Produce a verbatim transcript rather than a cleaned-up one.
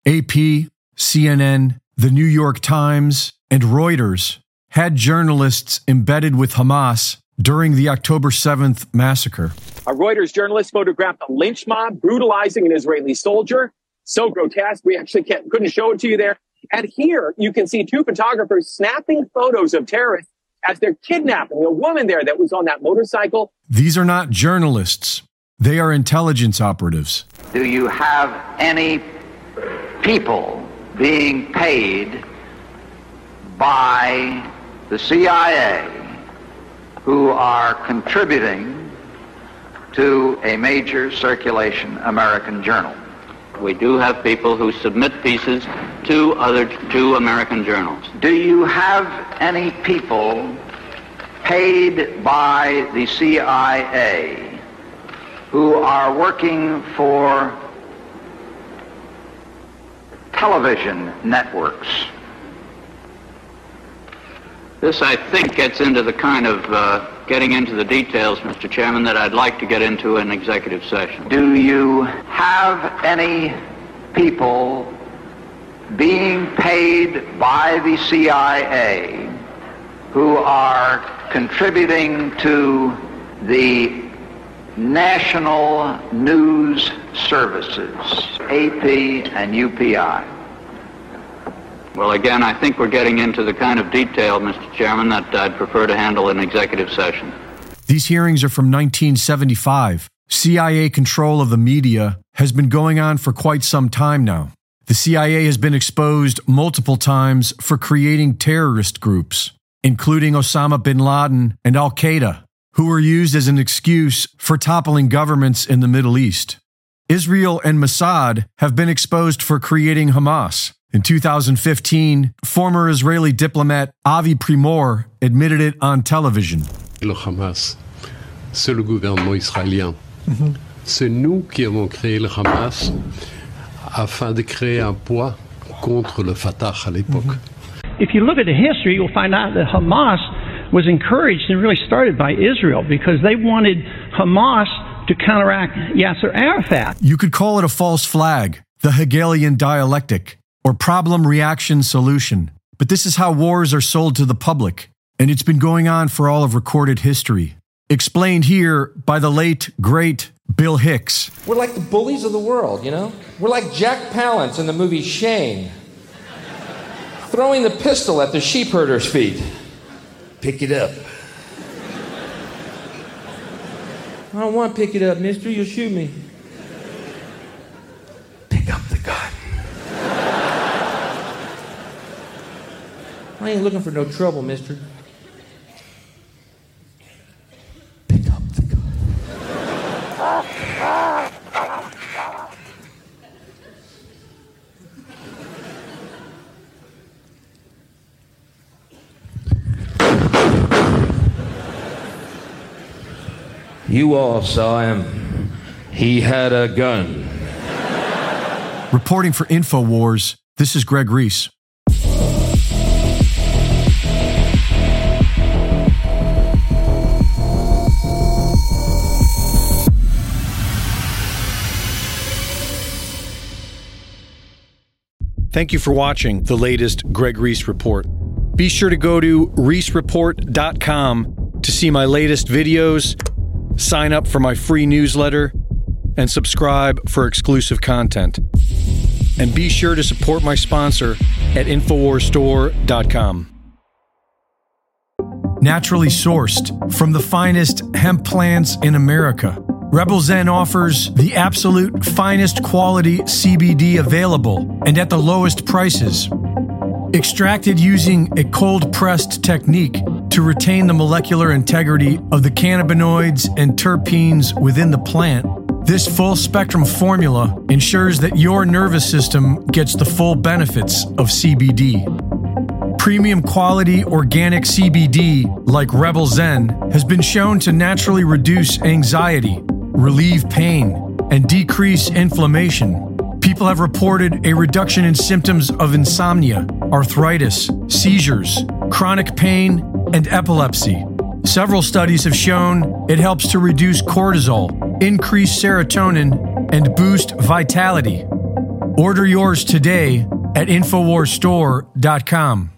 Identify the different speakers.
Speaker 1: A P, C N N, the New York Times, and Reuters had journalists embedded with Hamas during the October seventh massacre.
Speaker 2: A Reuters journalist photographed a lynch mob brutalizing an Israeli soldier. So grotesque, we actually can't, couldn't show it to you there. And here you can see two photographers snapping photos of terrorists as they're kidnapping a woman there that was on that motorcycle.
Speaker 1: These are not journalists. They are intelligence operatives.
Speaker 3: Do you have any people being paid by the C I A who are contributing to a major circulation American journal?
Speaker 4: We do have people who submit pieces to other to American journals.
Speaker 3: Do you have any people paid by the C I A who are working for television networks?
Speaker 4: This, I think, gets into the kind of uh, getting into the details, Mister Chairman, that I'd like to get into in executive session.
Speaker 3: Do you have any people being paid by the C I A who are contributing to the national news services, A P and U P I?
Speaker 4: Well, again, I think we're getting into the kind of detail, Mister Chairman, that I'd prefer to handle in executive session.
Speaker 1: These hearings are from nineteen seventy-five. C I A control of the media has been going on for quite some time now. The C I A has been exposed multiple times for creating terrorist groups, including Osama bin Laden and Al-Qaeda, who were used as an excuse for toppling governments in the Middle East. Israel and Mossad have been exposed for creating Hamas. In two thousand fifteen, former Israeli diplomat Avi Primor admitted it on television.
Speaker 5: Le Hamas, c'est le gouvernement israélien. Mm-hmm. C'est nous qui avons créé le Hamas afin de créer un poids contre le Fatah à l'époque.
Speaker 6: Mm-hmm. If you look at the history, you'll find out that Hamas was encouraged and really started by Israel because they wanted Hamas to counteract Yasser Arafat.
Speaker 1: You could call it a false flag, the Hegelian dialectic, or problem-reaction solution. But this is how wars are sold to the public, and it's been going on for all of recorded history. Explained here by the late, great Bill Hicks.
Speaker 7: We're like the bullies of the world, you know? We're like Jack Palance in the movie Shane, throwing the pistol at the sheep herder's feet. Pick it up. I don't want to pick it up, mister. You'll shoot me. Pick up the gun. I ain't looking for no trouble, mister. Pick up the gun. You all saw him. He had a gun.
Speaker 1: Reporting for InfoWars, this is Greg Reese. Thank you for watching the latest Greg Reese Report. Be sure to go to reese report dot com to see my latest videos, sign up for my free newsletter, and subscribe for exclusive content. And be sure to support my sponsor at infowars store dot com. Naturally sourced from the finest hemp plants in America, Rebel Zen offers the absolute finest quality C B D available and at the lowest prices. Extracted using a cold-pressed technique to retain the molecular integrity of the cannabinoids and terpenes within the plant, this full-spectrum formula ensures that your nervous system gets the full benefits of C B D. Premium quality organic C B D, like Rebel Zen, has been shown to naturally reduce anxiety, relieve pain, and decrease inflammation. People have reported a reduction in symptoms of insomnia, arthritis, seizures, chronic pain, and epilepsy. Several studies have shown it helps to reduce cortisol, increase serotonin, and boost vitality. Order yours today at infowars store dot com.